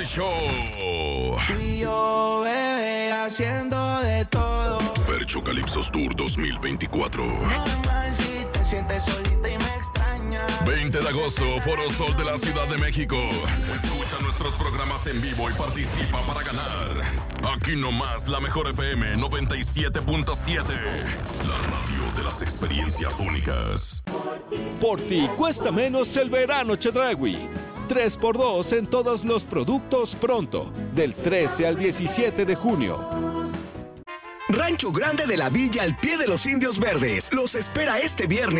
el show. Y yo, bebé, haciendo de todo. Fercho Calipsos Tour 2024. Normal si te sientes solita y me extrañas. 20 de agosto, Foro Sol de la Ciudad de México. Escucha nuestros programas en vivo y participa para ganar. Aquí nomás, la mejor FM 97.7. La radio de las experiencias únicas. Por ti cuesta menos el verano Chedraui. 3x2 en todos los productos pronto, del 13 al 17 de junio. Rancho Grande de la Villa al pie de los Indios Verdes los espera este viernes